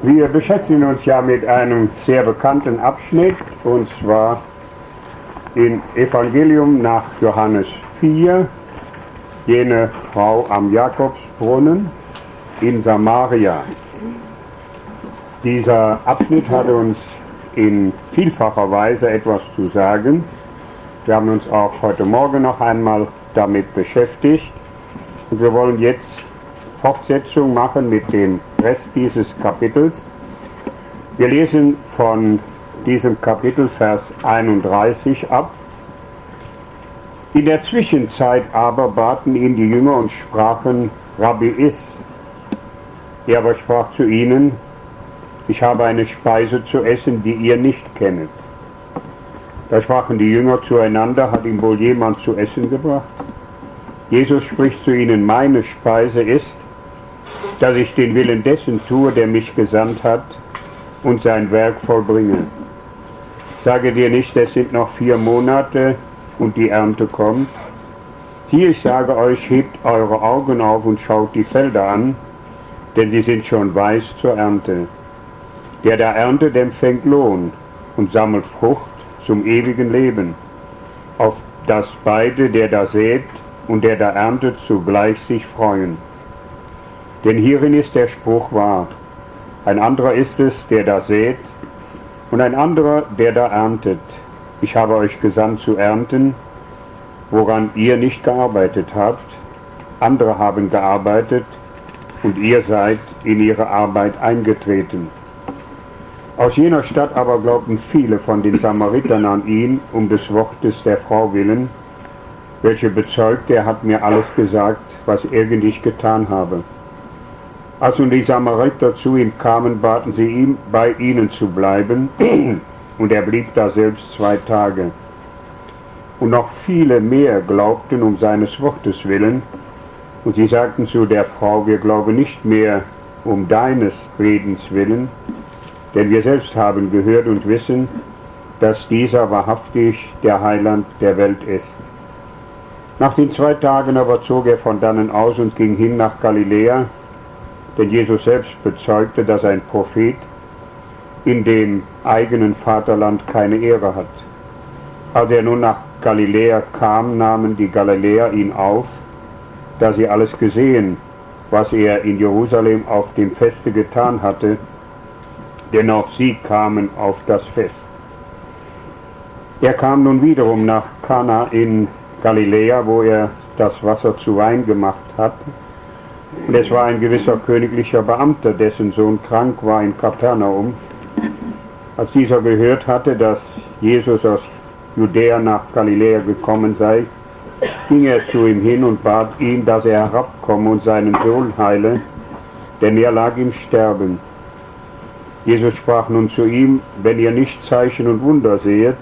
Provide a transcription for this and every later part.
Wir beschäftigen uns ja mit einem sehr bekannten Abschnitt, und zwar im Evangelium nach Johannes 4, jene Frau am Jakobsbrunnen in Samaria. Dieser Abschnitt hat uns in vielfacher Weise etwas zu sagen. Wir haben uns auch heute Morgen noch einmal damit beschäftigt und wir wollen jetzt Fortsetzung machen mit dem Rest dieses Kapitels. Wir lesen von diesem Kapitel Vers 31 ab. In der Zwischenzeit aber baten ihn die Jünger und sprachen: Rabbi, iss. Er aber sprach zu ihnen: Ich habe eine Speise zu essen, die ihr nicht kennet. Da sprachen die Jünger zueinander: Hat ihm wohl jemand zu essen gebracht? Jesus spricht zu ihnen: Meine Speise ist, dass ich den Willen dessen tue, der mich gesandt hat, und sein Werk vollbringe. Sage dir nicht, es sind noch 4 Monate und die Ernte kommt. Siehe, ich sage euch, hebt eure Augen auf und schaut die Felder an, denn sie sind schon weiß zur Ernte. Der da erntet, empfängt Lohn und sammelt Frucht zum ewigen Leben, auf dass beide, der da sät und der da erntet, zugleich sich freuen. Denn hierin ist der Spruch wahr: Ein anderer ist es, der da sät, und ein anderer, der da erntet. Ich habe euch gesandt zu ernten, woran ihr nicht gearbeitet habt. Andere haben gearbeitet, und ihr seid in ihre Arbeit eingetreten. Aus jener Stadt aber glaubten viele von den Samaritern an ihn, um des Wortes der Frau willen, welche bezeugte, er hat mir alles gesagt, was irgend getan habe. Als nun die Samariter zu ihm kamen, baten sie ihn, bei ihnen zu bleiben, und er blieb da selbst 2 Tage. Und noch viele mehr glaubten um seines Wortes willen, und sie sagten zu der Frau: Wir glauben nicht mehr um deines Redens willen, denn wir selbst haben gehört und wissen, dass dieser wahrhaftig der Heiland der Welt ist. Nach den 2 Tagen aber zog er von dannen aus und ging hin nach Galiläa, denn Jesus selbst bezeugte, dass ein Prophet in dem eigenen Vaterland keine Ehre hat. Als er nun nach Galiläa kam, nahmen die Galiläer ihn auf, da sie alles gesehen, was er in Jerusalem auf dem Feste getan hatte, denn auch sie kamen auf das Fest. Er kam nun wiederum nach Kana in Galiläa, wo er das Wasser zu Wein gemacht hat. Und es war ein gewisser königlicher Beamter, dessen Sohn krank war in Kapernaum. Als dieser gehört hatte, dass Jesus aus Judäa nach Galiläa gekommen sei, ging er zu ihm hin und bat ihn, dass er herabkomme und seinen Sohn heile, denn er lag im Sterben. Jesus sprach nun zu ihm: Wenn ihr nicht Zeichen und Wunder sehet,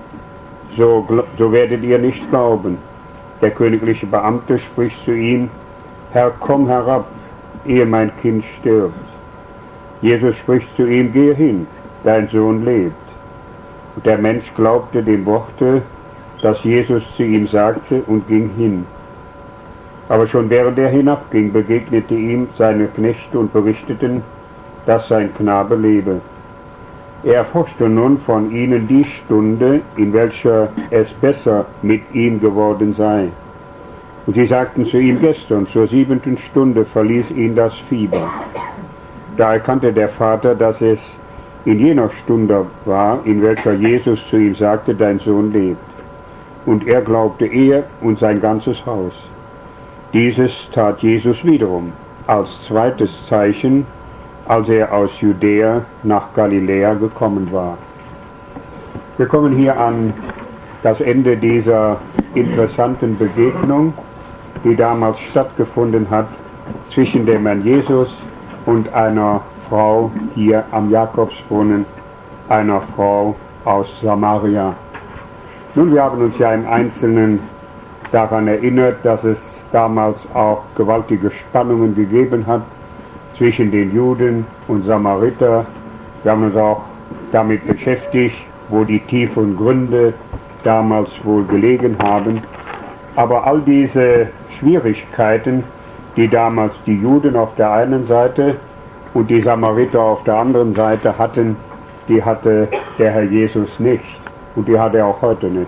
so werdet ihr nicht glauben. Der königliche Beamte spricht zu ihm: Herr, komm herab, ehe mein Kind stirbt. Jesus spricht zu ihm: Gehe hin, dein Sohn lebt. Und der Mensch glaubte dem Worte, das Jesus zu ihm sagte, und ging hin. Aber schon während er hinabging, begegnete ihm seine Knechte und berichteten, dass sein Knabe lebe. Er erforschte nun von ihnen die Stunde, in welcher es besser mit ihm geworden sei. Und sie sagten zu ihm: Gestern zur 7. Stunde verließ ihn das Fieber. Da erkannte der Vater, dass es in jener Stunde war, in welcher Jesus zu ihm sagte: Dein Sohn lebt. Und er glaubte, er und sein ganzes Haus. Dieses tat Jesus wiederum als zweites Zeichen, als er aus Judäa nach Galiläa gekommen war. Wir kommen hier an das Ende dieser interessanten Begegnung, die damals stattgefunden hat zwischen dem Herrn Jesus und einer Frau hier am Jakobsbrunnen, einer Frau aus Samaria. Nun, wir haben uns ja im Einzelnen daran erinnert, dass es damals auch gewaltige Spannungen gegeben hat zwischen den Juden und Samariter. Wir haben uns auch damit beschäftigt, wo die tiefen Gründe damals wohl gelegen haben. Aber all diese Schwierigkeiten, die damals die Juden auf der einen Seite und die Samariter auf der anderen Seite hatten, die hatte der Herr Jesus nicht und die hat er auch heute nicht.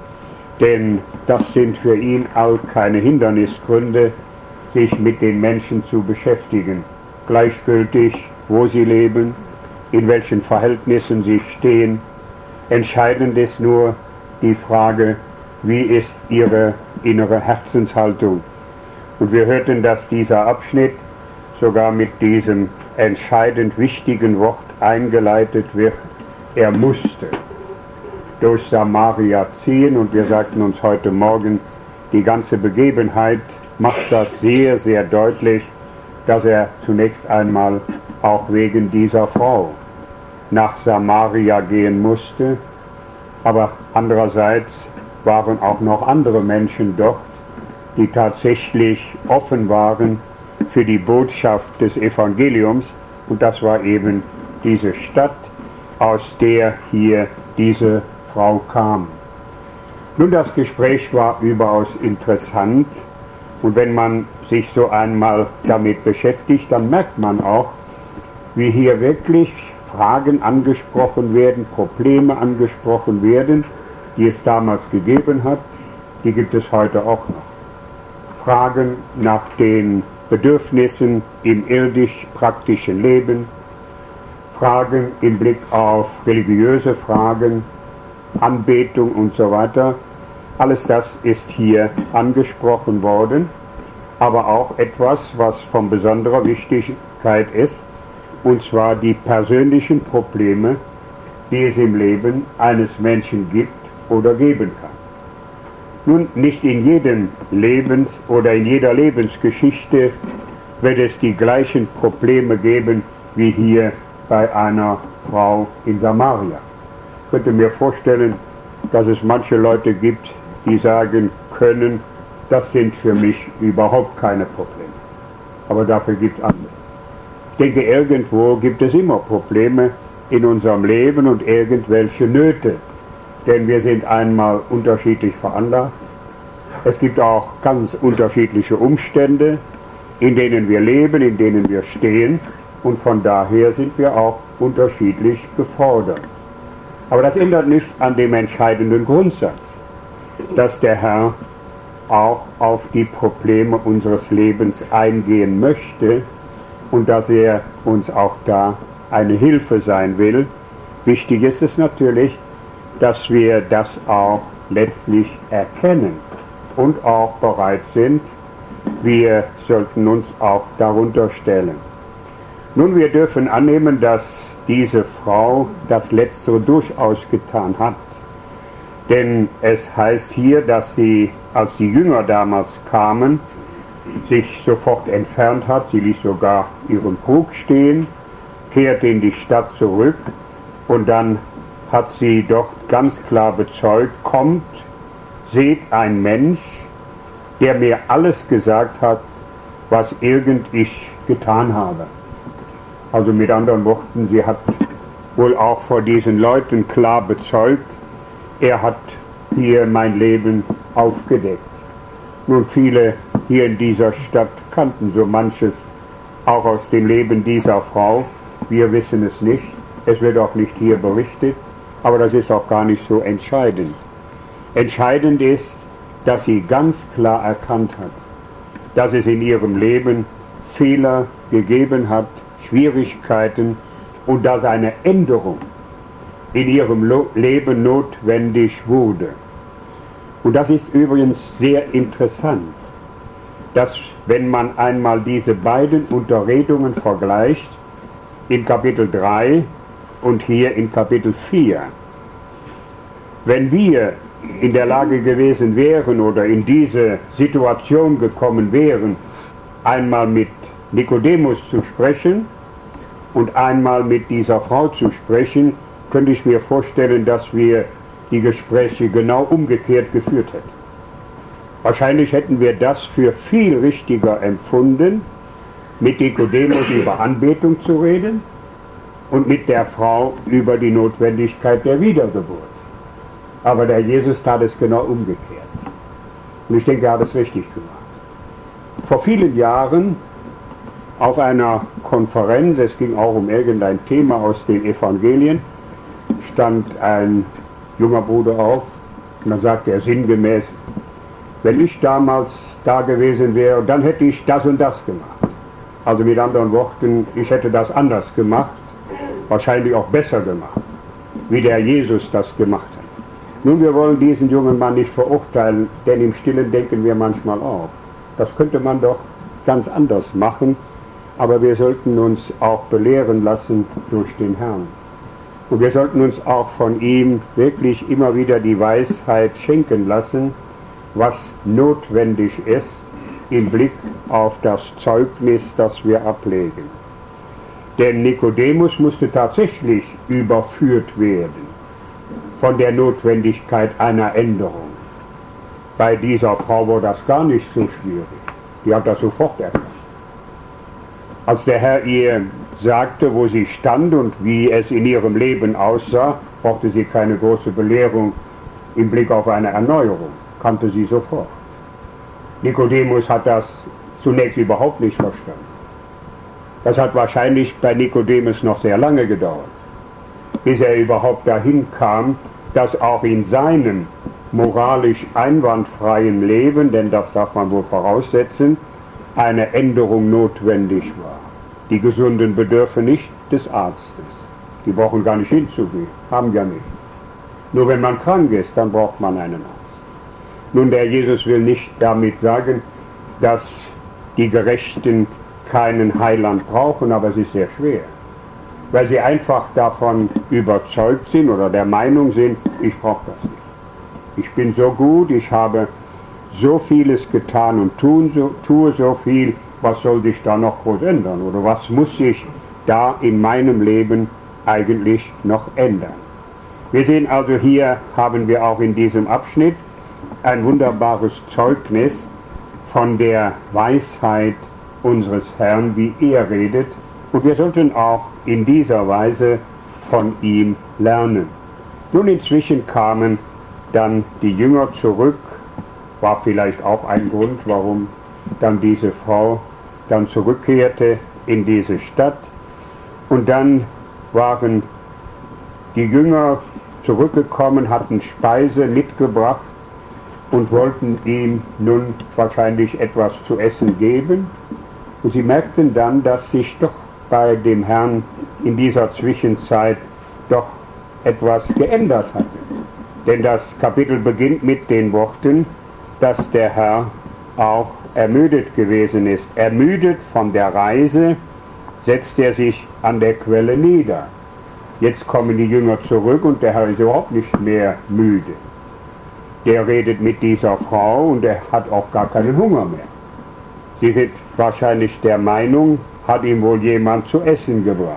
Denn das sind für ihn auch keine Hindernisgründe, sich mit den Menschen zu beschäftigen. Gleichgültig, wo sie leben, in welchen Verhältnissen sie stehen. Entscheidend ist nur die Frage, wie ist ihre innere Herzenshaltung. Und wir hörten, dass dieser Abschnitt sogar mit diesem entscheidend wichtigen Wort eingeleitet wird. Er musste durch Samaria ziehen und wir sagten uns heute Morgen, die ganze Begebenheit macht das sehr, sehr deutlich, dass er zunächst einmal auch wegen dieser Frau nach Samaria gehen musste, aber andererseits waren auch noch andere Menschen dort, die tatsächlich offen waren für die Botschaft des Evangeliums und das war eben diese Stadt, aus der hier diese Frau kam. Nun, das Gespräch war überaus interessant und wenn man sich so einmal damit beschäftigt, dann merkt man auch, wie hier wirklich Fragen angesprochen werden, Probleme angesprochen werden, die es damals gegeben hat, die gibt es heute auch noch. Fragen nach den Bedürfnissen im irdisch-praktischen Leben, Fragen im Blick auf religiöse Fragen, Anbetung und so weiter. Alles das ist hier angesprochen worden, aber auch etwas, was von besonderer Wichtigkeit ist, und zwar die persönlichen Probleme, die es im Leben eines Menschen gibt oder geben kann. Nun, nicht in jedem Lebens- oder in jeder Lebensgeschichte wird es die gleichen Probleme geben wie hier bei einer Frau in Samaria. Ich könnte mir vorstellen, dass es manche Leute gibt, die sagen können, das sind für mich überhaupt keine Probleme. Aber dafür gibt es andere. Ich denke, irgendwo gibt es immer Probleme in unserem Leben und irgendwelche Nöte. Denn wir sind einmal unterschiedlich veranlagt. Es gibt auch ganz unterschiedliche Umstände, in denen wir leben, in denen wir stehen. Und von daher sind wir auch unterschiedlich gefordert. Aber das ändert nichts an dem entscheidenden Grundsatz, dass der Herr auch auf die Probleme unseres Lebens eingehen möchte und dass er uns auch da eine Hilfe sein will. Wichtig ist es natürlich, dass wir das auch letztlich erkennen und auch bereit sind. Wir sollten uns auch darunter stellen. Nun, wir dürfen annehmen, dass diese Frau das Letztere durchaus getan hat. Denn es heißt hier, dass sie, als die Jünger damals kamen, sich sofort entfernt hat. Sie ließ sogar ihren Krug stehen, kehrte in die Stadt zurück und dann hat sie dort ganz klar bezeugt, kommt, seht ein Mensch, der mir alles gesagt hat, was irgend ich getan habe. Also mit anderen Worten, sie hat wohl auch vor diesen Leuten klar bezeugt, er hat hier mein Leben aufgedeckt. Nun, viele hier in dieser Stadt kannten so manches auch aus dem Leben dieser Frau. Wir wissen es nicht, es wird auch nicht hier berichtet, aber das ist auch gar nicht so entscheidend. Entscheidend ist, dass sie ganz klar erkannt hat, dass es in ihrem Leben Fehler gegeben hat, Schwierigkeiten und dass eine Änderung in ihrem Leben notwendig wurde. Und das ist übrigens sehr interessant, dass wenn man einmal diese beiden Unterredungen vergleicht, in Kapitel 3 und hier in Kapitel 4, wenn wir in der Lage gewesen wären oder in diese Situation gekommen wären, einmal mit Nikodemus zu sprechen und einmal mit dieser Frau zu sprechen, könnte ich mir vorstellen, dass wir die Gespräche genau umgekehrt geführt hätten. Wahrscheinlich hätten wir das für viel richtiger empfunden, mit Nikodemus über Anbetung zu reden und mit der Frau über die Notwendigkeit der Wiedergeburt. Aber der Jesus tat es genau umgekehrt. Und ich denke, er hat es richtig gemacht. Vor vielen Jahren auf einer Konferenz, es ging auch um irgendein Thema aus den Evangelien, stand ein junger Bruder auf und dann sagte er sinngemäß, wenn ich damals da gewesen wäre, dann hätte ich das und das gemacht. Also mit anderen Worten, ich hätte das anders gemacht, wahrscheinlich auch besser gemacht, wie der Jesus das gemacht hat. Nun, wir wollen diesen jungen Mann nicht verurteilen, denn im Stillen denken wir manchmal auch. Das könnte man doch ganz anders machen, aber wir sollten uns auch belehren lassen durch den Herrn. Und wir sollten uns auch von ihm wirklich immer wieder die Weisheit schenken lassen, was notwendig ist im Blick auf das Zeugnis, das wir ablegen. Denn Nikodemus musste tatsächlich überführt werden von der Notwendigkeit einer Änderung. Bei dieser Frau war das gar nicht so schwierig. Die hat das sofort erkannt. Als der Herr ihr sagte, wo sie stand und wie es in ihrem Leben aussah, brauchte sie keine große Belehrung im Blick auf eine Erneuerung, kannte sie sofort. Nikodemus hat das zunächst überhaupt nicht verstanden. Das hat wahrscheinlich bei Nikodemus noch sehr lange gedauert, bis er überhaupt dahin kam, dass auch in seinem moralisch einwandfreien Leben, denn das darf man wohl voraussetzen, eine Änderung notwendig war. Die Gesunden bedürfen nicht des Arztes. Die brauchen gar nicht hinzugehen, haben ja nichts. Nur wenn man krank ist, dann braucht man einen Arzt. Nun, der Jesus will nicht damit sagen, dass die Gerechten keinen Heiland brauchen, aber es ist sehr schwer. Weil sie einfach davon überzeugt sind oder der Meinung sind, ich brauche das nicht. Ich bin so gut, ich habe so vieles getan und tue so viel, was soll sich da noch groß ändern? Oder was muss sich da in meinem Leben eigentlich noch ändern? Wir sehen also, hier haben wir auch in diesem Abschnitt ein wunderbares Zeugnis von der Weisheit unseres Herrn, wie er redet. Und wir sollten auch in dieser Weise von ihm lernen. Nun, inzwischen kamen dann die Jünger zurück, war vielleicht auch ein Grund, warum dann diese Frau dann zurückkehrte in diese Stadt. Und dann waren die Jünger zurückgekommen, hatten Speise mitgebracht und wollten ihm nun wahrscheinlich etwas zu essen geben. Und sie merkten dann, dass sich doch bei dem Herrn in dieser Zwischenzeit doch etwas geändert hatte. Denn das Kapitel beginnt mit den Worten, dass der Herr auch ermüdet gewesen ist. Ermüdet von der Reise setzt er sich an der Quelle nieder. Jetzt kommen die Jünger zurück und der Herr ist überhaupt nicht mehr müde. Der redet mit dieser Frau und er hat auch gar keinen Hunger mehr. Sie sind wahrscheinlich der Meinung, hat ihm wohl jemand zu essen gebracht.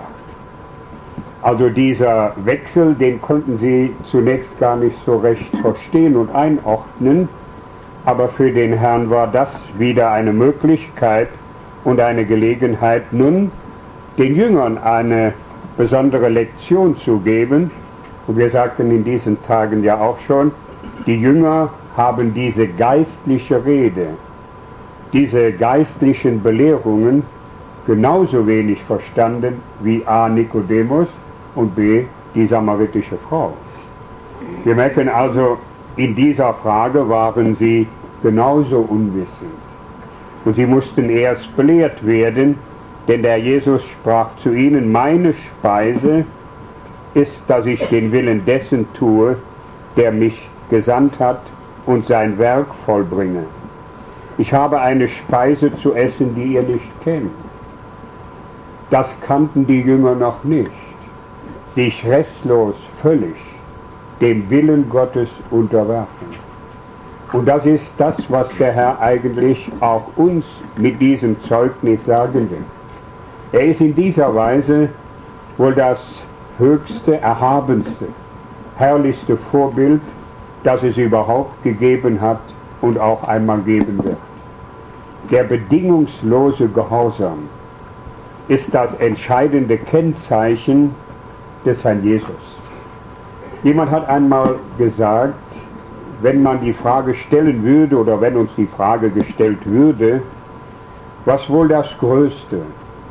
Also dieser Wechsel, den konnten sie zunächst gar nicht so recht verstehen und einordnen, aber für den Herrn war das wieder eine Möglichkeit und eine Gelegenheit, nun den Jüngern eine besondere Lektion zu geben. Und wir sagten in diesen Tagen ja auch schon, die Jünger haben diese geistliche Rede, diese geistlichen Belehrungen genauso wenig verstanden wie A. Nikodemus und B. die samaritische Frau. Wir merken also, in dieser Frage waren sie genauso unwissend. Und sie mussten erst belehrt werden, denn der Jesus sprach zu ihnen, meine Speise ist, dass ich den Willen dessen tue, der mich gesandt hat und sein Werk vollbringe. Ich habe eine Speise zu essen, die ihr nicht kennt. Das kannten die Jünger noch nicht. Sich restlos, völlig dem Willen Gottes unterwerfen. Und das ist das, was der Herr eigentlich auch uns mit diesem Zeugnis sagen will. Er ist in dieser Weise wohl das höchste, erhabenste, herrlichste Vorbild, das es überhaupt gegeben hat und auch einmal geben wird. Der bedingungslose Gehorsam ist das entscheidende Kennzeichen des Herrn Jesus. Jemand hat einmal gesagt, wenn man die Frage stellen würde oder wenn uns die Frage gestellt würde, was wohl das Größte,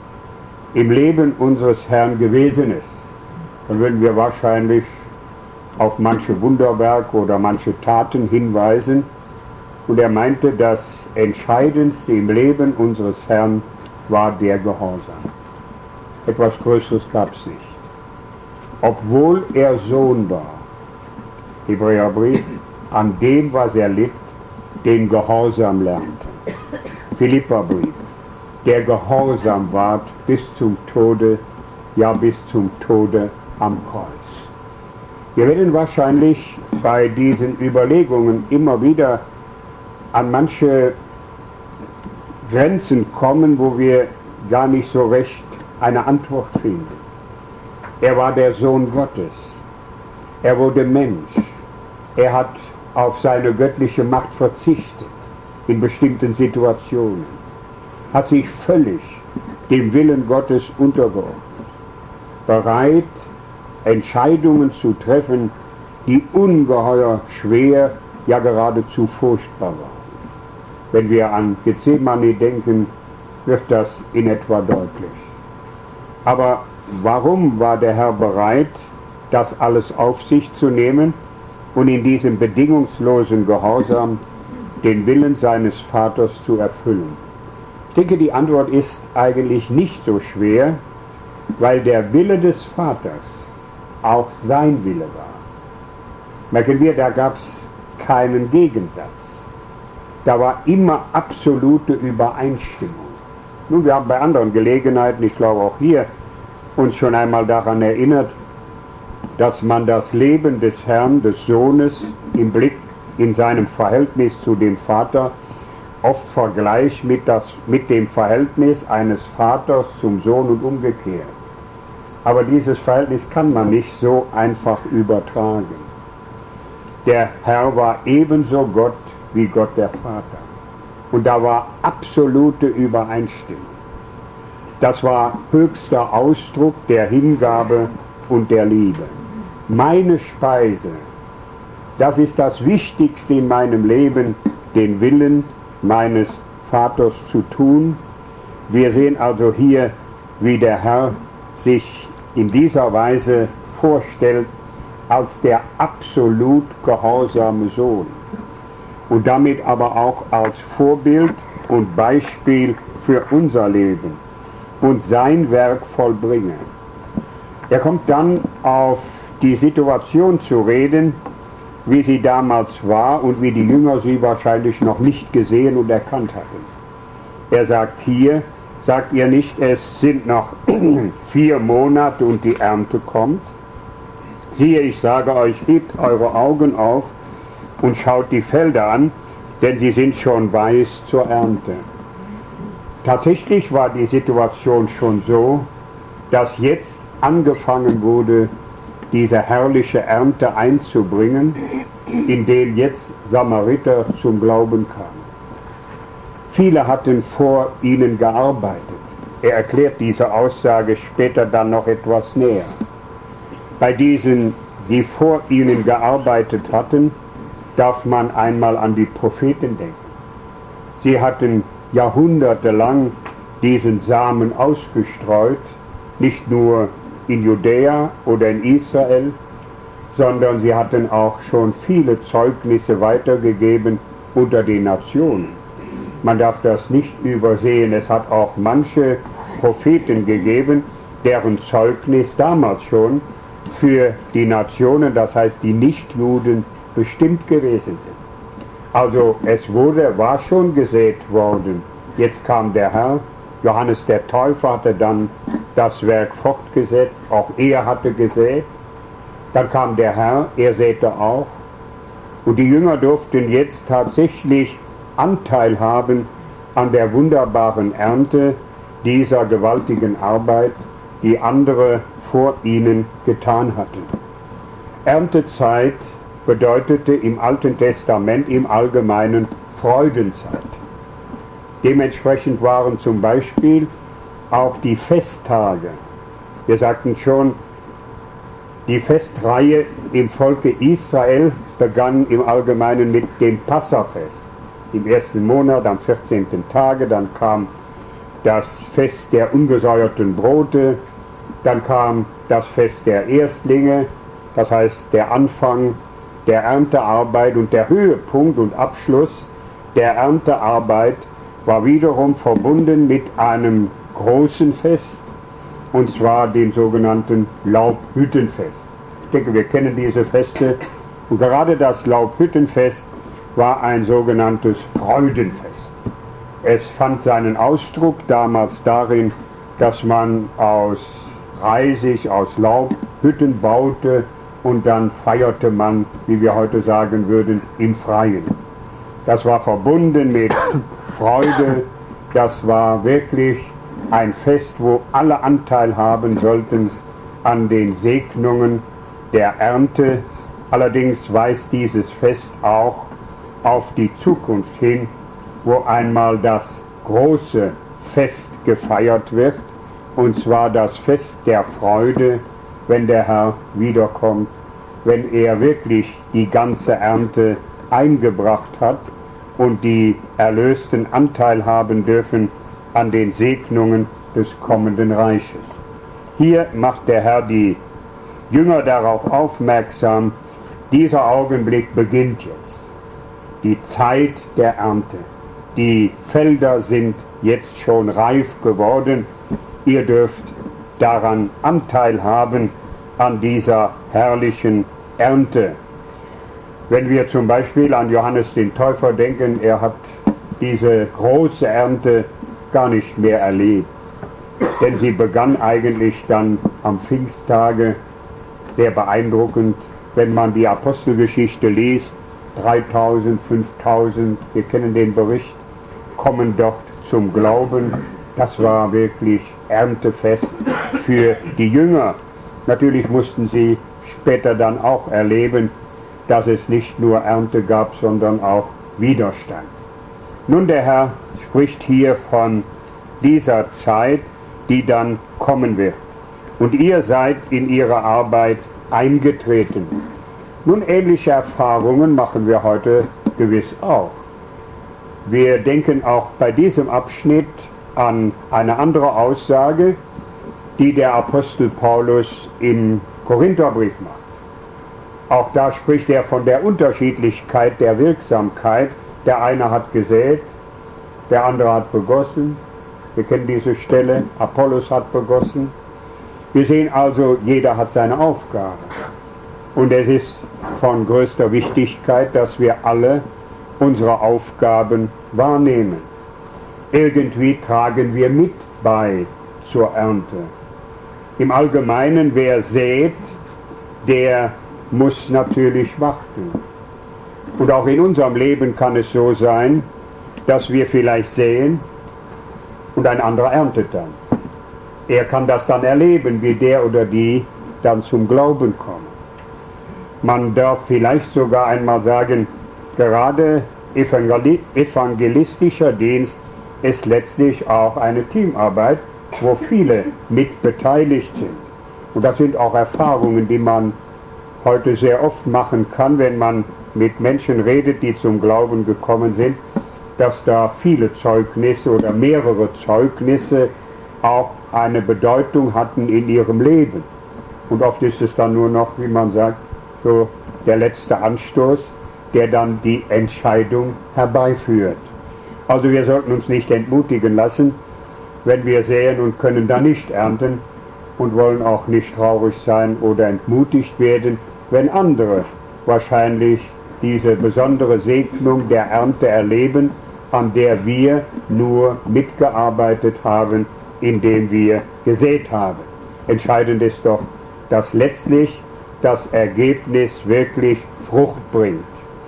im Leben unseres Herrn gewesen ist, dann würden wir wahrscheinlich auf manche Wunderwerke oder manche Taten hinweisen. Und er meinte, das Entscheidendste im Leben unseres Herrn war der Gehorsam. Etwas Größeres gab es nicht. Obwohl er Sohn war, Hebräerbrief, an dem, was er litt, den Gehorsam lernte. Philipperbrief, der Gehorsam ward bis zum Tode, ja bis zum Tode am Kreuz. Wir werden wahrscheinlich bei diesen Überlegungen immer wieder an manche Grenzen kommen, wo wir gar nicht so recht eine Antwort finden. Er war der Sohn Gottes. Er wurde Mensch. Er hat auf seine göttliche Macht verzichtet in bestimmten Situationen, hat sich völlig dem Willen Gottes untergeordnet, bereit, Entscheidungen zu treffen, die ungeheuer schwer, ja geradezu furchtbar waren. Wenn wir an Gethsemane denken, wird das in etwa deutlich. Aber warum war der Herr bereit, das alles auf sich zu nehmen und in diesem bedingungslosen Gehorsam den Willen seines Vaters zu erfüllen? Ich denke, die Antwort ist eigentlich nicht so schwer, weil der Wille des Vaters auch sein Wille war. Merken wir, da gab es keinen Gegensatz. Da war immer absolute Übereinstimmung. Nun, wir haben bei anderen Gelegenheiten, ich glaube auch hier, uns schon einmal daran erinnert, dass man das Leben des Herrn, des Sohnes im Blick in seinem Verhältnis zu dem Vater oft vergleicht mit dem Verhältnis eines Vaters zum Sohn und umgekehrt. Aber dieses Verhältnis kann man nicht so einfach übertragen. Der Herr war ebenso Gott wie Gott der Vater. Und da war absolute Übereinstimmung. Das war höchster Ausdruck der Hingabe und der Liebe. Meine Speise, das ist das Wichtigste in meinem Leben, den Willen meines Vaters zu tun. Wir sehen also hier, wie der Herr sich in dieser Weise vorstellt als der absolut gehorsame Sohn und damit aber auch als Vorbild und Beispiel für unser Leben und sein Werk vollbringen. Er kommt dann auf die Situation zu reden, wie sie damals war und wie die Jünger sie wahrscheinlich noch nicht gesehen und erkannt hatten. Er sagt hier, sagt ihr nicht, es sind noch 4 Monate und die Ernte kommt? Siehe, ich sage euch, hebt eure Augen auf und schaut die Felder an, denn sie sind schon weiß zur Ernte. Tatsächlich war die Situation schon so, dass jetzt angefangen wurde, diese herrliche Ernte einzubringen, in dem jetzt Samariter zum Glauben kamen. Viele hatten vor ihnen gearbeitet. Er erklärt diese Aussage später dann noch etwas näher. Bei diesen, die vor ihnen gearbeitet hatten, darf man einmal an die Propheten denken. Sie hatten jahrhundertelang diesen Samen ausgestreut, nicht nur in Judäa oder in Israel, sondern sie hatten auch schon viele Zeugnisse weitergegeben unter den Nationen. Man darf das nicht übersehen, es hat auch manche Propheten gegeben, deren Zeugnis damals schon für die Nationen, das heißt die Nichtjuden, bestimmt gewesen sind. Also es war schon gesät worden. Jetzt kam der Herr, Johannes der Täufer hatte dann das Werk fortgesetzt, auch er hatte gesät. Dann kam der Herr, er säte auch. Und die Jünger durften jetzt tatsächlich Anteil haben an der wunderbaren Ernte dieser gewaltigen Arbeit, die andere vor ihnen getan hatten. Erntezeit bedeutete im Alten Testament im Allgemeinen Freudenzeit. Dementsprechend waren zum Beispiel auch die Festtage. Wir sagten schon, die Festreihe im Volke Israel begann im Allgemeinen mit dem Passafest. Im ersten Monat, am 14. Tage, dann kam das Fest der ungesäuerten Brote, dann kam das Fest der Erstlinge, das heißt der Anfang der Erntearbeit, und der Höhepunkt und Abschluss der Erntearbeit war wiederum verbunden mit einem großen Fest, und zwar dem sogenannten Laubhüttenfest. Ich denke, wir kennen diese Feste, und gerade das Laubhüttenfest war ein sogenanntes Freudenfest. Es fand seinen Ausdruck damals darin, dass man aus Reisig, aus Laub Hütten baute, und dann feierte man, wie wir heute sagen würden, im Freien. Das war verbunden mit Freude, das war wirklich ein Fest, wo alle Anteil haben sollten an den Segnungen der Ernte. Allerdings weist dieses Fest auch auf die Zukunft hin, wo einmal das große Fest gefeiert wird, und zwar das Fest der Freude, wenn der Herr wiederkommt, wenn er wirklich die ganze Ernte eingebracht hat und die Erlösten Anteil haben dürfen an den Segnungen des kommenden Reiches. Hier macht der Herr die Jünger darauf aufmerksam, dieser Augenblick beginnt jetzt. Die Zeit der Ernte. Die Felder sind jetzt schon reif geworden. Ihr dürft daran Anteil haben, an dieser herrlichen Ernte. Wenn wir zum Beispiel an Johannes den Täufer denken, er hat diese große Ernte gar nicht mehr erlebt. Denn sie begann eigentlich dann am Pfingsttage, sehr beeindruckend, wenn man die Apostelgeschichte liest. 3000, 5000, wir kennen den Bericht, kommen dort zum Glauben. Das war wirklich Erntefest für die Jünger. Natürlich mussten sie später dann auch erleben, dass es nicht nur Ernte gab, sondern auch Widerstand. Nun, der Herr spricht hier von dieser Zeit, die dann kommen wird. Und ihr seid in ihre Arbeit eingetreten. Nun, ähnliche Erfahrungen machen wir heute gewiss auch. Wir denken auch bei diesem Abschnitt an eine andere Aussage, die der Apostel Paulus im Korintherbrief macht. Auch da spricht er von der Unterschiedlichkeit der Wirksamkeit. Der eine hat gesät, der andere hat begossen. Wir kennen diese Stelle, Apollos hat begossen. Wir sehen also, jeder hat seine Aufgabe. Und es ist von größter Wichtigkeit, dass wir alle unsere Aufgaben wahrnehmen. Irgendwie tragen wir mit bei zur Ernte. Im Allgemeinen, wer sät, der muss natürlich warten. Und auch in unserem Leben kann es so sein, dass wir vielleicht säen und ein anderer erntet dann. Er kann das dann erleben, wie der oder die dann zum Glauben kommen. Man darf vielleicht sogar einmal sagen, gerade evangelistischer Dienst ist letztlich auch eine Teamarbeit, wo viele mit beteiligt sind. Und das sind auch Erfahrungen, die man heute sehr oft machen kann, wenn man mit Menschen redet, die zum Glauben gekommen sind, dass da viele Zeugnisse oder mehrere Zeugnisse auch eine Bedeutung hatten in ihrem Leben. Und oft ist es dann nur noch, wie man sagt, so der letzte Anstoß, der dann die Entscheidung herbeiführt. Also wir sollten uns nicht entmutigen lassen, wenn wir säen und können da nicht ernten, und wollen auch nicht traurig sein oder entmutigt werden, wenn andere wahrscheinlich diese besondere Segnung der Ernte erleben, an der wir nur mitgearbeitet haben, indem wir gesät haben. Entscheidend ist doch, dass letztlich das Ergebnis wirklich Frucht bringt.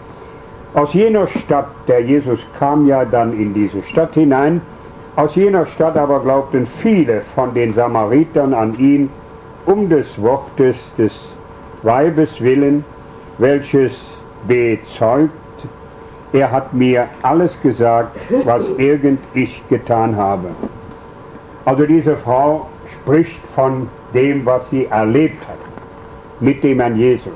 Aus jener Stadt, der Jesus kam ja dann in diese Stadt hinein, aus jener Stadt aber glaubten viele von den Samaritern an ihn, um des Wortes des Weibes willen, welches bezeugt, er hat mir alles gesagt, was irgend ich getan habe. Also diese Frau spricht von dem, was sie erlebt hat mit dem Herrn Jesus.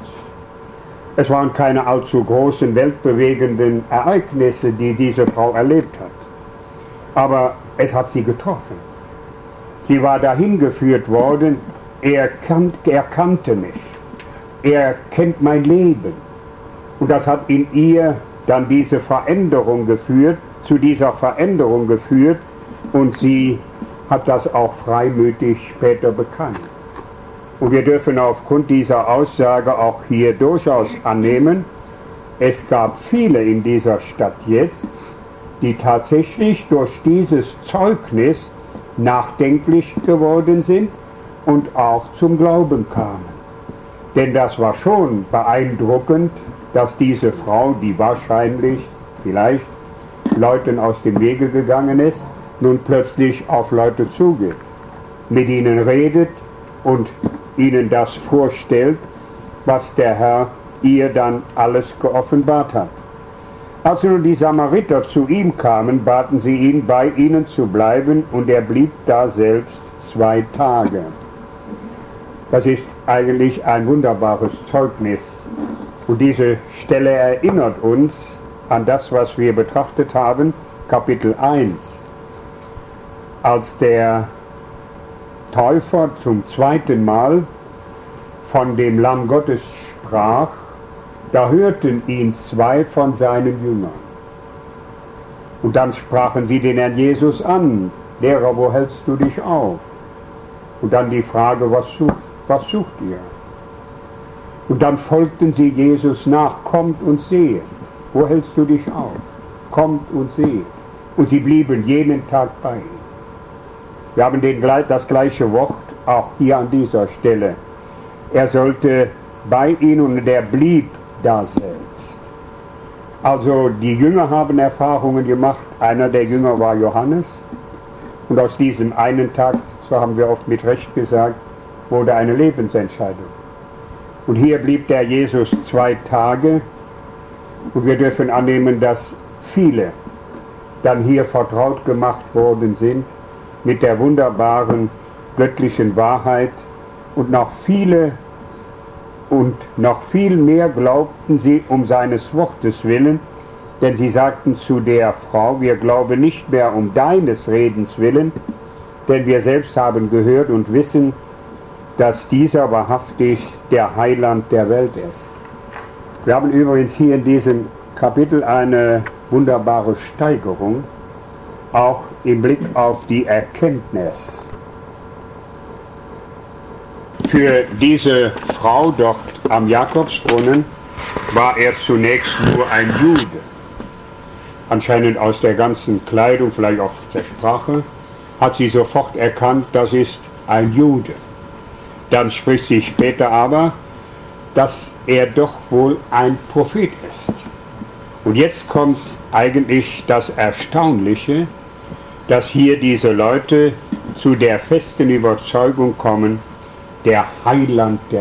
Es waren keine allzu großen, weltbewegenden Ereignisse, die diese Frau erlebt hat. Aber es hat sie getroffen. Sie war dahin geführt worden, er kannte mich, er kennt mein Leben. Und das hat in ihr dann diese Veränderung geführt, zu dieser Veränderung geführt, und sie hat das auch freimütig später bekannt. Und wir dürfen aufgrund dieser Aussage auch hier durchaus annehmen, es gab viele in dieser Stadt jetzt, die tatsächlich durch dieses Zeugnis nachdenklich geworden sind und auch zum Glauben kamen. Denn das war schon beeindruckend, dass diese Frau, die wahrscheinlich, vielleicht Leuten aus dem Wege gegangen ist, nun plötzlich auf Leute zugeht, mit ihnen redet und ihnen das vorstellt, was der Herr ihr dann alles geoffenbart hat. Als nun die Samariter zu ihm kamen, baten sie ihn, bei ihnen zu bleiben, und er blieb da selbst 2 Tage. Das ist eigentlich ein wunderbares Zeugnis. Und diese Stelle erinnert uns an das, was wir betrachtet haben, Kapitel 1. Als der Täufer zum 2. Mal von dem Lamm Gottes sprach, da hörten ihn 2 von seinen Jüngern. Und dann sprachen sie den Herrn Jesus an: Lehrer, wo hältst du dich auf? Und dann die Frage, was sucht ihr? Und dann folgten sie Jesus nach: Kommt und seht. Wo hältst du dich auf? Kommt und seht. Und sie blieben jeden Tag bei ihm. Wir haben das gleiche Wort auch hier an dieser Stelle. Er sollte bei ihnen, und er blieb da selbst. Also die Jünger haben Erfahrungen gemacht. Einer der Jünger war Johannes. Und aus diesem einen Tag, so haben wir oft mit Recht gesagt, wurde eine Lebensentscheidung. Und hier blieb der Jesus 2 Tage. Und wir dürfen annehmen, dass viele dann hier vertraut gemacht worden sind mit der wunderbaren göttlichen Wahrheit, und noch viele und noch viel mehr glaubten sie um seines Wortes willen, denn sie sagten zu der Frau: Wir glauben nicht mehr um deines Redens willen, denn wir selbst haben gehört und wissen, dass dieser wahrhaftig der Heiland der Welt ist. Wir haben übrigens hier in diesem Kapitel eine wunderbare Steigerung, auch im Blick auf die Erkenntnis. Für diese Frau dort am Jakobsbrunnen war er zunächst nur ein Jude. Anscheinend aus der ganzen Kleidung, vielleicht auch der Sprache, hat sie sofort erkannt, das ist ein Jude. Dann spricht sie später aber, dass er doch wohl ein Prophet ist. Und jetzt kommt eigentlich das Erstaunliche, dass hier diese Leute zu der festen Überzeugung kommen, der Heiland der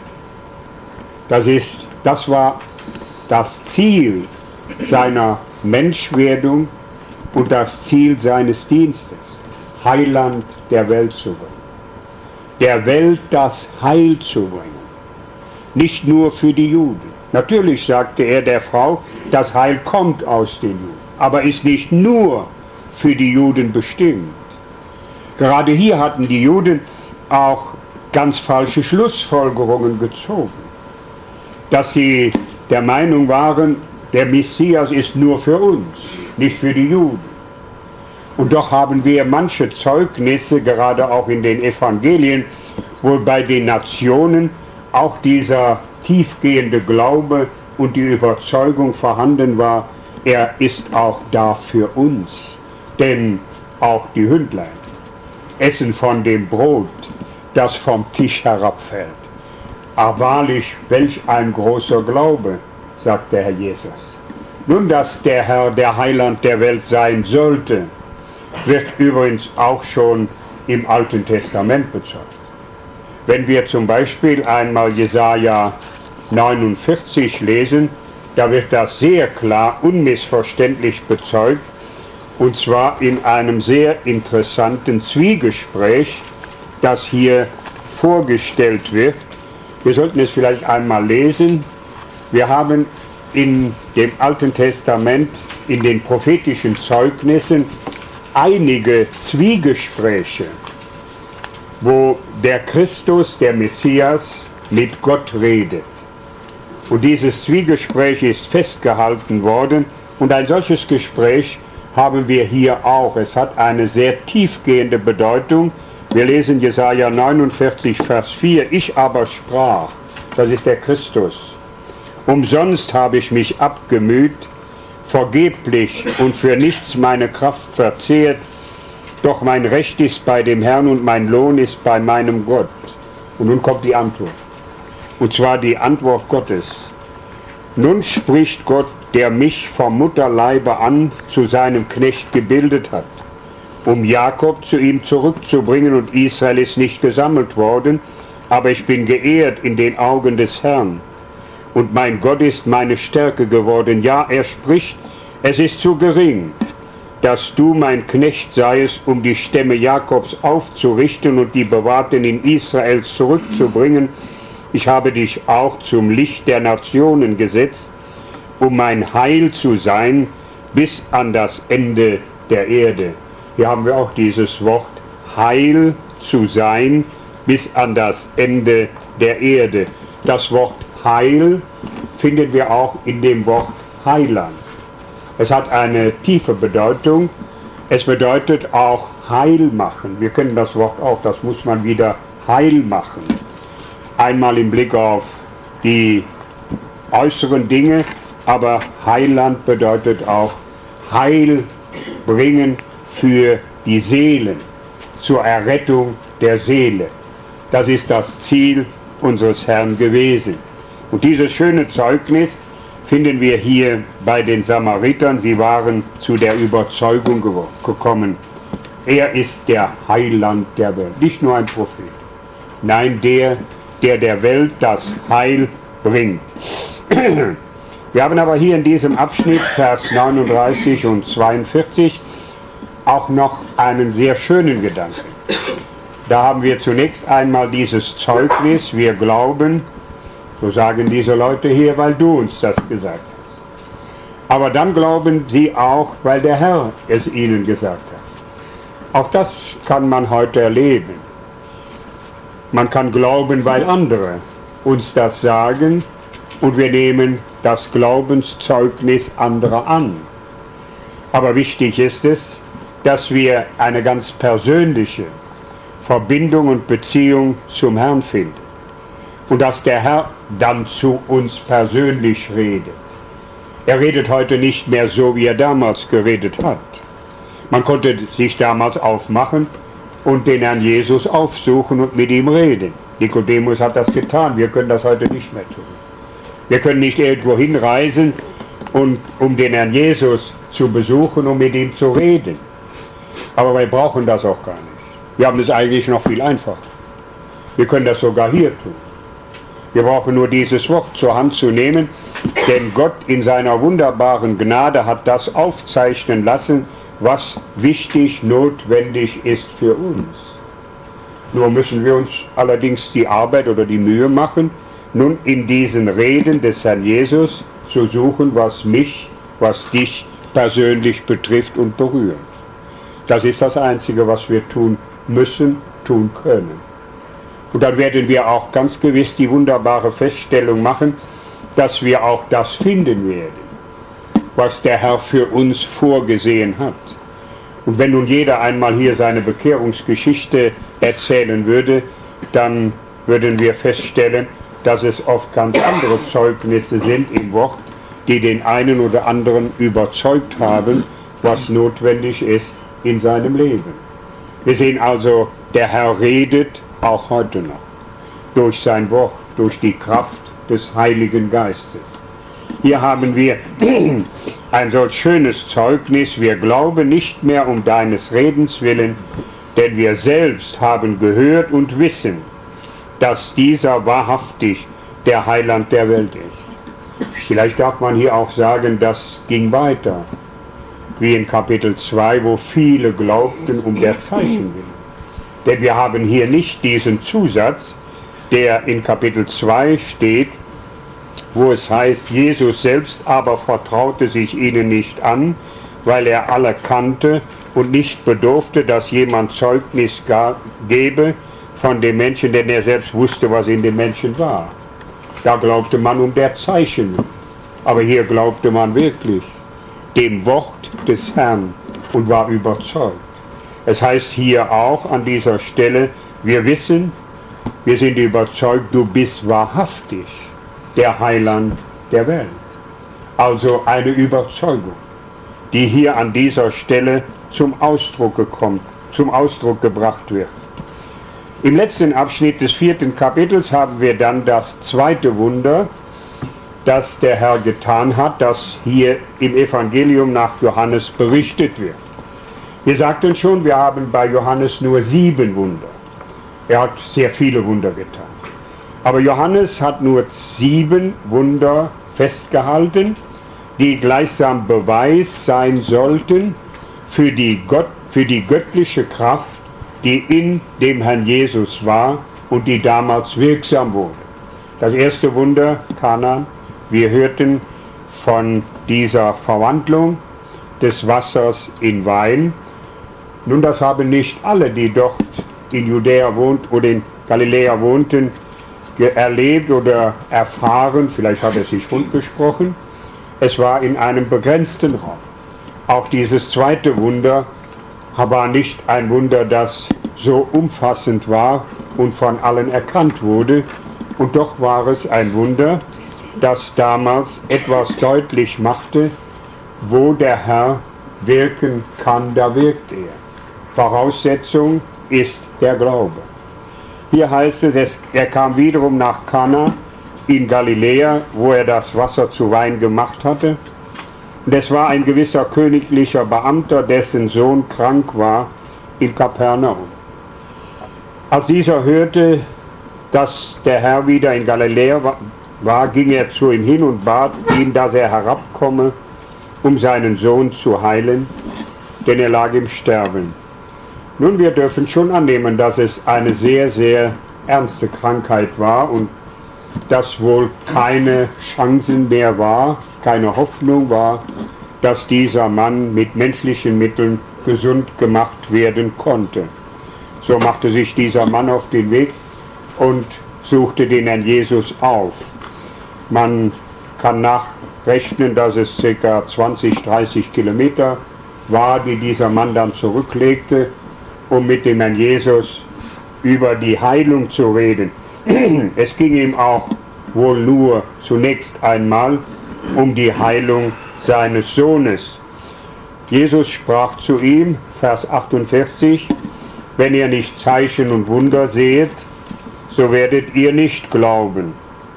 Welt. Das war das Ziel seiner Menschwerdung und das Ziel seines Dienstes, Heiland der Welt zu bringen. Der Welt das Heil zu bringen. Nicht nur für die Juden. Natürlich sagte er der Frau, das Heil kommt aus den Juden, aber ist nicht nur für die Juden bestimmt. Gerade hier hatten die Juden auch ganz falsche Schlussfolgerungen gezogen, dass sie der Meinung waren, der Messias ist nur für uns, nicht für die Juden. Und doch haben wir manche Zeugnisse, gerade auch in den Evangelien, wo bei den Nationen auch dieser tiefgehende Glaube und die Überzeugung vorhanden war, er ist auch da für uns. Denn auch die Hündlein essen von dem Brot, das vom Tisch herabfällt. Ach wahrlich, welch ein großer Glaube, sagt der Herr Jesus. Nun, dass der Herr der Heiland der Welt sein sollte, wird übrigens auch schon im Alten Testament bezeugt. Wenn wir zum Beispiel einmal Jesaja 49 lesen, da wird das sehr klar, unmissverständlich bezeugt, und zwar in einem sehr interessanten Zwiegespräch, das hier vorgestellt wird. Wir sollten es vielleicht einmal lesen. Wir haben in dem Alten Testament, in den prophetischen Zeugnissen, einige Zwiegespräche, wo der Christus, der Messias, mit Gott redet. Und dieses Zwiegespräch ist festgehalten worden und ein solches Gespräch haben wir hier auch. Es hat eine sehr tiefgehende Bedeutung. Wir lesen Jesaja 49, Vers 4. Ich aber sprach, das ist der Christus, umsonst habe ich mich abgemüht, vergeblich und für nichts meine Kraft verzehrt, doch mein Recht ist bei dem Herrn und mein Lohn ist bei meinem Gott. Und nun kommt die Antwort. Und zwar die Antwort Gottes. Nun spricht Gott, der mich vom Mutterleibe an zu seinem Knecht gebildet hat, um Jakob zu ihm zurückzubringen, und Israel ist nicht gesammelt worden, aber ich bin geehrt in den Augen des Herrn. Und mein Gott ist meine Stärke geworden. Ja, er spricht, es ist zu gering, dass du mein Knecht seiest, um die Stämme Jakobs aufzurichten und die Bewahrten in Israel zurückzubringen. Ich habe dich auch zum Licht der Nationen gesetzt, um mein Heil zu sein, bis an das Ende der Erde. Hier haben wir auch dieses Wort, Heil zu sein, bis an das Ende der Erde. Das Wort Heil finden wir auch in dem Wort Heiland. Es hat eine tiefe Bedeutung. Es bedeutet auch Heil machen. Wir kennen das Wort auch, das muss man wieder heil machen. Einmal im Blick auf die äußeren Dinge, aber Heiland bedeutet auch Heil bringen für die Seelen, zur Errettung der Seele. Das ist das Ziel unseres Herrn gewesen. Und dieses schöne Zeugnis finden wir hier bei den Samaritern. Sie waren zu der Überzeugung gekommen, er ist der Heiland der Welt. Nicht nur ein Prophet, nein, der der Welt das Heil bringt. Wir haben aber hier in diesem Abschnitt, Vers 39 und 42, auch noch einen sehr schönen Gedanken. Da haben wir zunächst einmal dieses Zeugnis, wir glauben, so sagen diese Leute hier, weil du uns das gesagt hast. Aber dann glauben sie auch, weil der Herr es ihnen gesagt hat. Auch das kann man heute erleben. Man kann glauben, weil andere uns das sagen, und wir nehmen das Glaubenszeugnis anderer an. Aber wichtig ist es, dass wir eine ganz persönliche Verbindung und Beziehung zum Herrn finden. Und dass der Herr dann zu uns persönlich redet. Er redet heute nicht mehr so, wie er damals geredet hat. Man konnte sich damals aufmachen und den Herrn Jesus aufsuchen und mit ihm reden. Nikodemus hat das getan, wir können das heute nicht mehr tun. Wir können nicht irgendwo hinreisen, um den Herrn Jesus zu besuchen, um mit ihm zu reden. Aber wir brauchen das auch gar nicht. Wir haben es eigentlich noch viel einfacher. Wir können das sogar hier tun. Wir brauchen nur dieses Wort zur Hand zu nehmen, denn Gott in seiner wunderbaren Gnade hat das aufzeichnen lassen, was wichtig, notwendig ist für uns. Nur müssen wir uns allerdings die Arbeit oder die Mühe machen, nun in diesen Reden des Herrn Jesus zu suchen, was mich, was dich persönlich betrifft und berührt. Das ist das Einzige, was wir tun müssen, tun können. Und dann werden wir auch ganz gewiss die wunderbare Feststellung machen, dass wir auch das finden werden, was der Herr für uns vorgesehen hat. Und wenn nun jeder einmal hier seine Bekehrungsgeschichte erzählen würde, dann würden wir feststellen, dass es oft ganz andere Zeugnisse sind im Wort, die den einen oder anderen überzeugt haben, was notwendig ist in seinem Leben. Wir sehen also, der Herr redet auch heute noch durch sein Wort, durch die Kraft des Heiligen Geistes. Hier haben wir ein solch schönes Zeugnis, wir glauben nicht mehr um deines Redens willen, denn wir selbst haben gehört und wissen, dass dieser wahrhaftig der Heiland der Welt ist. Vielleicht darf man hier auch sagen, das ging weiter, wie in Kapitel 2, wo viele glaubten um der Zeichen willen. Denn wir haben hier nicht diesen Zusatz, der in Kapitel 2 steht, wo es heißt, Jesus selbst aber vertraute sich ihnen nicht an, weil er alle kannte und nicht bedurfte, dass jemand Zeugnis gebe von dem Menschen, denn er selbst wusste, was in dem Menschen war. Da glaubte man um der Zeichen, aber hier glaubte man wirklich dem Wort des Herrn und war überzeugt. Es heißt hier auch an dieser Stelle, wir wissen, wir sind überzeugt, du bist wahrhaftig der Heiland der Welt. Also eine Überzeugung, die hier an dieser Stelle zum Ausdruck gebracht wird. Im letzten Abschnitt des 4. Kapitels haben wir dann das zweite Wunder, das der Herr getan hat, das hier im Evangelium nach Johannes berichtet wird. Wir sagten schon, wir haben bei Johannes nur 7 Wunder. Er hat sehr viele Wunder getan. Aber Johannes hat nur 7 Wunder festgehalten, die gleichsam Beweis sein sollten für die göttliche Kraft, die in dem Herrn Jesus war und die damals wirksam wurde. Das erste Wunder, Kanaan, wir hörten von dieser Verwandlung des Wassers in Wein. Nun, das haben nicht alle, die dort in Judäa oder in Galiläa wohnten, erlebt oder erfahren, vielleicht hat er sich rund gesprochen. Es war in einem begrenzten Raum. Auch dieses zweite Wunder war nicht ein Wunder, das so umfassend war und von allen erkannt wurde. Und doch war es ein Wunder, das damals etwas deutlich machte, wo der Herr wirken kann, da wirkt er. Voraussetzung ist der Glaube. Hier heißt es, er kam wiederum nach Kana in Galiläa, wo er das Wasser zu Wein gemacht hatte. Und es war ein gewisser königlicher Beamter, dessen Sohn krank war in Kapernaum. Als dieser hörte, dass der Herr wieder in Galiläa war, ging er zu ihm hin und bat ihn, dass er herabkomme, um seinen Sohn zu heilen, denn er lag im Sterben. Nun, wir dürfen schon annehmen, dass es eine sehr, sehr ernste Krankheit war und dass wohl keine Chancen mehr war, keine Hoffnung war, dass dieser Mann mit menschlichen Mitteln gesund gemacht werden konnte. So machte sich dieser Mann auf den Weg und suchte den Herrn Jesus auf. Man kann nachrechnen, dass es ca. 20, 30 Kilometer war, die dieser Mann dann zurücklegte, um mit dem Herrn Jesus über die Heilung zu reden. Es ging ihm auch wohl nur zunächst einmal um die Heilung seines Sohnes. Jesus sprach zu ihm, Vers 48, wenn ihr nicht Zeichen und Wunder seht, so werdet ihr nicht glauben.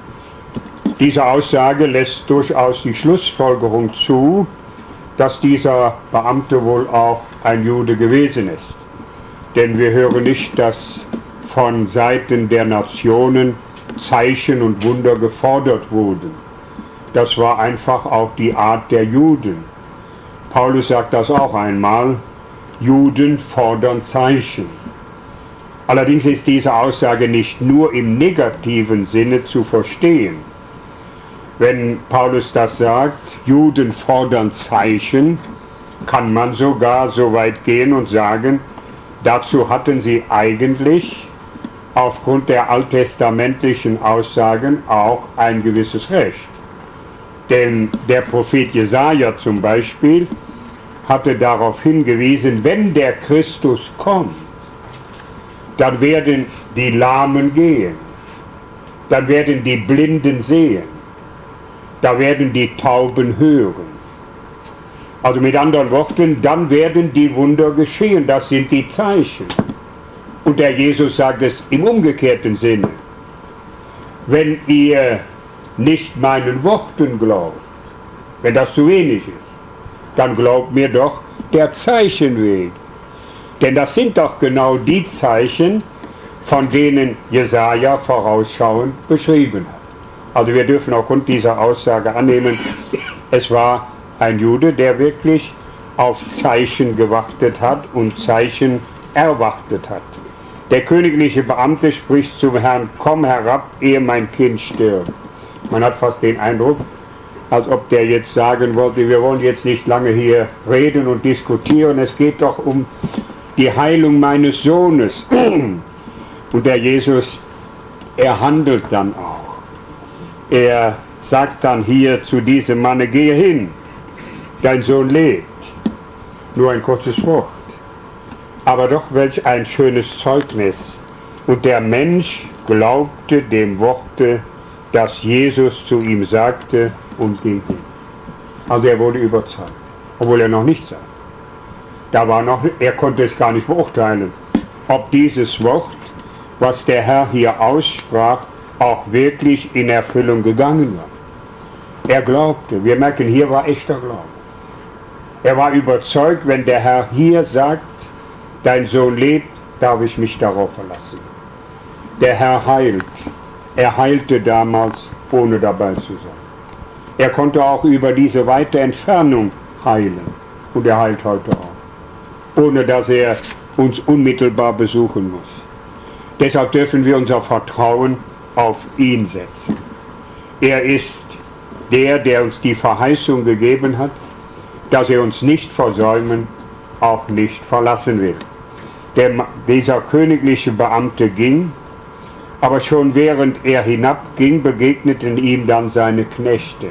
Diese Aussage lässt durchaus die Schlussfolgerung zu, dass dieser Beamte wohl auch ein Jude gewesen ist. Denn wir hören nicht, dass von Seiten der Nationen Zeichen und Wunder gefordert wurden. Das war einfach auch die Art der Juden. Paulus sagt das auch einmal, Juden fordern Zeichen. Allerdings ist diese Aussage nicht nur im negativen Sinne zu verstehen. Wenn Paulus das sagt, Juden fordern Zeichen, kann man sogar so weit gehen und sagen, dazu hatten sie eigentlich aufgrund der alttestamentlichen Aussagen auch ein gewisses Recht. Denn der Prophet Jesaja zum Beispiel hatte darauf hingewiesen, wenn der Christus kommt, dann werden die Lahmen gehen, dann werden die Blinden sehen, da werden die Tauben hören. Also mit anderen Worten, dann werden die Wunder geschehen, das sind die Zeichen. Und der Jesus sagt es im umgekehrten Sinne. Wenn ihr nicht meinen Worten glaubt, wenn das zu wenig ist, dann glaubt mir doch der Zeichen wegen. Denn das sind doch genau die Zeichen, von denen Jesaja vorausschauend beschrieben hat. Also wir dürfen aufgrund dieser Aussage annehmen, es war ein Jude, der wirklich auf Zeichen gewartet hat und Zeichen erwartet hat. Der königliche Beamte spricht zum Herrn, komm herab, ehe mein Kind stirbt. Man hat fast den Eindruck, als ob der jetzt sagen wollte, wir wollen jetzt nicht lange hier reden und diskutieren, es geht doch um die Heilung meines Sohnes. Und der Jesus, er handelt dann auch. Er sagt dann hier zu diesem Manne, gehe hin, dein Sohn lebt. Nur ein kurzes Wort. Aber doch welch ein schönes Zeugnis. Und der Mensch glaubte dem Worte, das Jesus zu ihm sagte, und ging hin. Also er wurde überzeugt, obwohl er noch nichts sagte. Er konnte es gar nicht beurteilen, ob dieses Wort, was der Herr hier aussprach, auch wirklich in Erfüllung gegangen war. Er glaubte, wir merken, hier war echter Glaube. Er war überzeugt, wenn der Herr hier sagt, dein Sohn lebt, darf ich mich darauf verlassen. Der Herr heilt. Er heilte damals, ohne dabei zu sein. Er konnte auch über diese weite Entfernung heilen. Und er heilt heute auch. Ohne dass er uns unmittelbar besuchen muss. Deshalb dürfen wir unser Vertrauen auf ihn setzen. Er ist der uns die Verheißung gegeben hat, dass er uns nicht versäumen, auch nicht verlassen will. Dieser königliche Beamte ging, aber schon während er hinabging, begegneten ihm dann seine Knechte.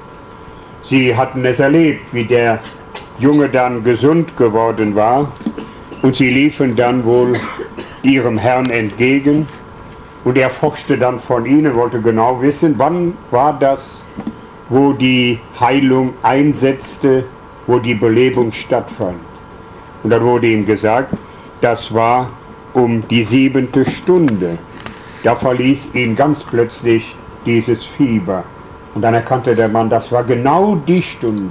Sie hatten es erlebt, wie der Junge dann gesund geworden war, und sie liefen dann wohl ihrem Herrn entgegen, und er forschte dann von ihnen, wollte genau wissen, wann war das, wo die Heilung einsetzte, wo die Belebung stattfand. Und dann wurde ihm gesagt, das war um die 7. Stunde. Da verließ ihn ganz plötzlich dieses Fieber. Und dann erkannte der Mann, das war genau die Stunde,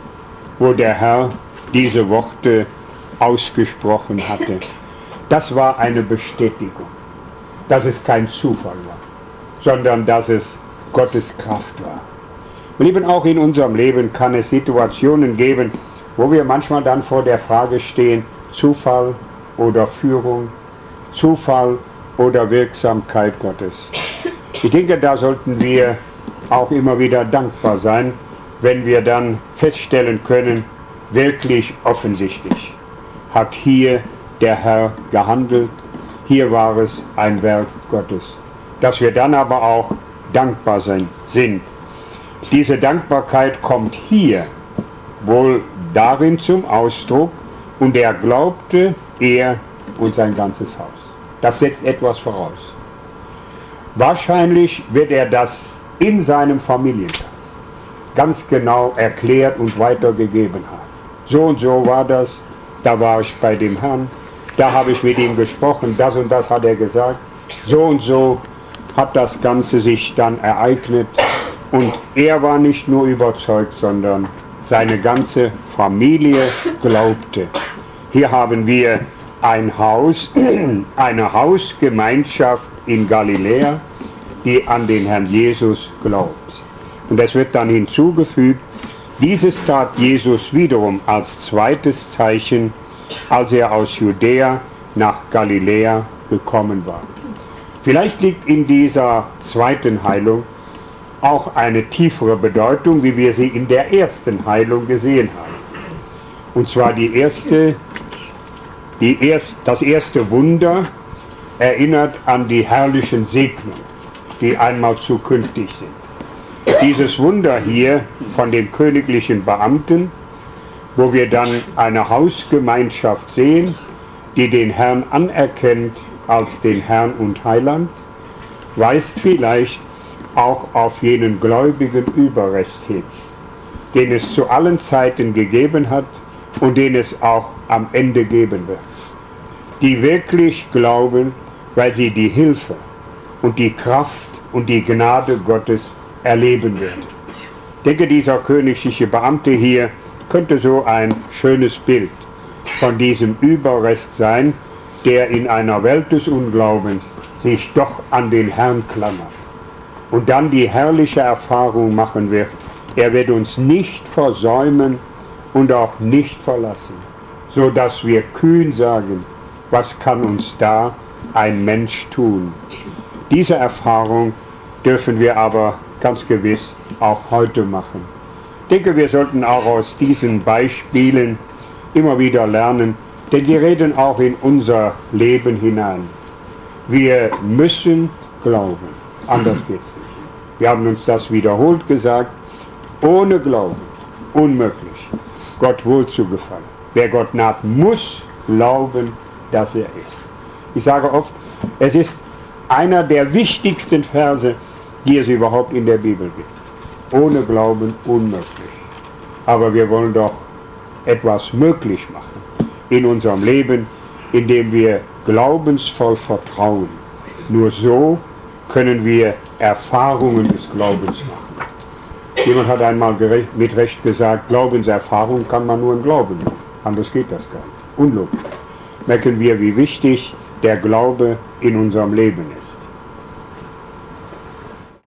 wo der Herr diese Worte ausgesprochen hatte. Das war eine Bestätigung, dass es kein Zufall war, sondern dass es Gottes Kraft war. Und eben auch in unserem Leben kann es Situationen geben, wo wir manchmal dann vor der Frage stehen, Zufall oder Führung, Zufall oder Wirksamkeit Gottes. Ich denke, da sollten wir auch immer wieder dankbar sein, wenn wir dann feststellen können, wirklich offensichtlich hat hier der Herr gehandelt, hier war es ein Werk Gottes. Dass wir dann aber auch dankbar sind. Diese Dankbarkeit kommt hier wohl darin zum Ausdruck, und er glaubte, er und sein ganzes Haus. Das setzt etwas voraus. Wahrscheinlich wird er das in seinem Familienkreis ganz genau erklärt und weitergegeben haben. So und so war das, da war ich bei dem Herrn, da habe ich mit ihm gesprochen, das und das hat er gesagt, so und so hat das Ganze sich dann ereignet, und er war nicht nur überzeugt, sondern seine ganze Familie glaubte. Hier haben wir ein Haus, eine Hausgemeinschaft in Galiläa, die an den Herrn Jesus glaubt. Und es wird dann hinzugefügt, dieses tat Jesus wiederum als zweites Zeichen, als er aus Judäa nach Galiläa gekommen war. Vielleicht liegt in dieser zweiten Heilung auch eine tiefere Bedeutung, wie wir sie in der ersten Heilung gesehen haben. Und zwar das erste Wunder erinnert an die herrlichen Segnungen, die einmal zukünftig sind. Dieses Wunder hier von dem königlichen Beamten, wo wir dann eine Hausgemeinschaft sehen, die den Herrn anerkennt als den Herrn und Heiland, weist vielleicht auch auf jenen gläubigen Überrest hin, den es zu allen Zeiten gegeben hat und den es auch am Ende geben wird. Die wirklich glauben, weil sie die Hilfe und die Kraft und die Gnade Gottes erleben werden. Ich denke, dieser königliche Beamte hier könnte so ein schönes Bild von diesem Überrest sein, der in einer Welt des Unglaubens sich doch an den Herrn klammert und dann die herrliche Erfahrung machen wird, er wird uns nicht versäumen und auch nicht verlassen, so dass wir kühn sagen, was kann uns da ein Mensch tun? Diese Erfahrung dürfen wir aber ganz gewiss auch heute machen. Ich denke, wir sollten auch aus diesen Beispielen immer wieder lernen, denn sie reden auch in unser Leben hinein. Wir müssen glauben, anders geht's nicht. Wir haben uns das wiederholt gesagt, ohne Glauben unmöglich, Gott wohl zu gefallen. Wer Gott naht, muss glauben, dass er ist. Ich sage oft, es ist einer der wichtigsten Verse, die es überhaupt in der Bibel gibt. Ohne Glauben unmöglich. Aber wir wollen doch etwas möglich machen in unserem Leben, indem wir glaubensvoll vertrauen. Nur so können wir Erfahrungen des Glaubens machen. Jemand hat einmal mit Recht gesagt, Glaubenserfahrung kann man nur im Glauben machen. Anders geht das gar nicht. Unlogisch. Merken wir, wie wichtig der Glaube in unserem Leben ist.